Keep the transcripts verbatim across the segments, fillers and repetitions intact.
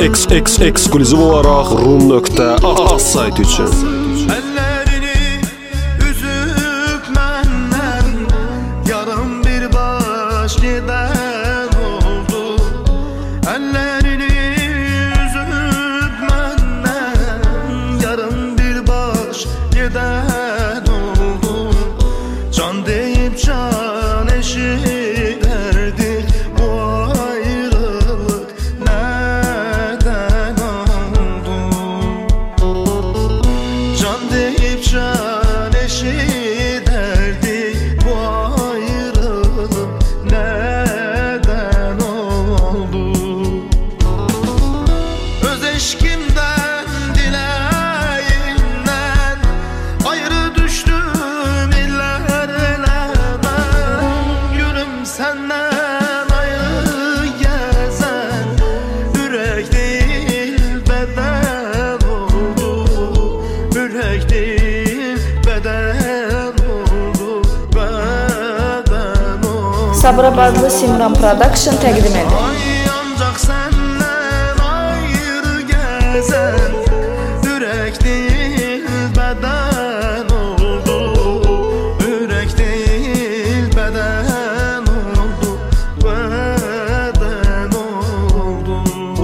X X ekskluziv olaraq rum nöqtə az sayt üçün. Ellerini üzüp menden yarım bir baş giden oldu. Ellerini üzüp menden yarım bir baş giden oldu. Can deyip can eşiderdik, bu ayrılık neden oldu? Can deyip can eşiderdik, bu ayrılık neden oldu? Öz eşkimden dileğinden ayrı düştüm illerle ben. Gülüm senden ayrı gezen yürek değil beden oldu. Yürek değil beden oldu, beden oldu. Sabirabadlı Simran Production təqdim edir. Ay ancak senden ayrı gezen yürek değil beden oldu. Yürek değil beden oldu, beden oldu.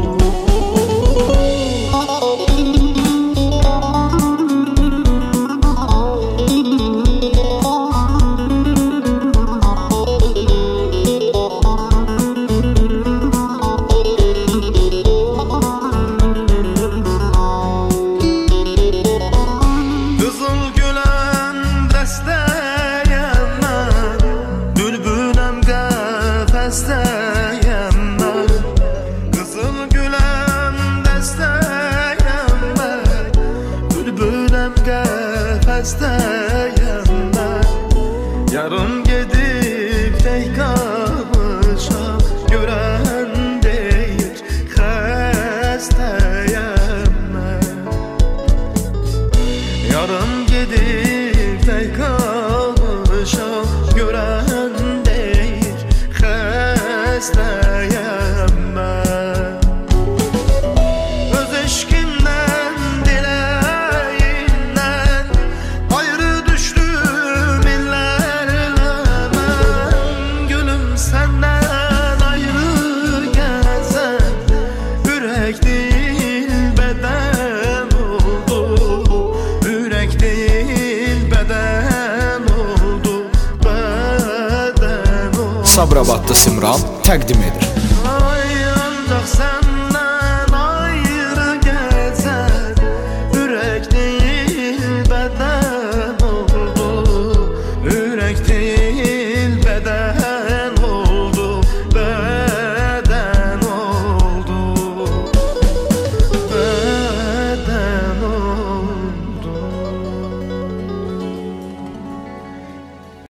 Kızıl gülen desteyem ben, bülbülem kafesteyem ben. Kızıl gülen desteyem ben, bülbülem kafesteyem ben. Yarın gedip tek kalmışam, gören değil xəstəyəm mən. Yarın gedip tek kalmışam, gören değil xəstəyəm mən. Öz eşkimden dileğinden ayrı düştüm illerle ben. Gülüm senden ayrı gezen yürek değil beden oldu. Yürek değil beden oldu, beden oldu. Sabirabadlı Simran təqdim edir.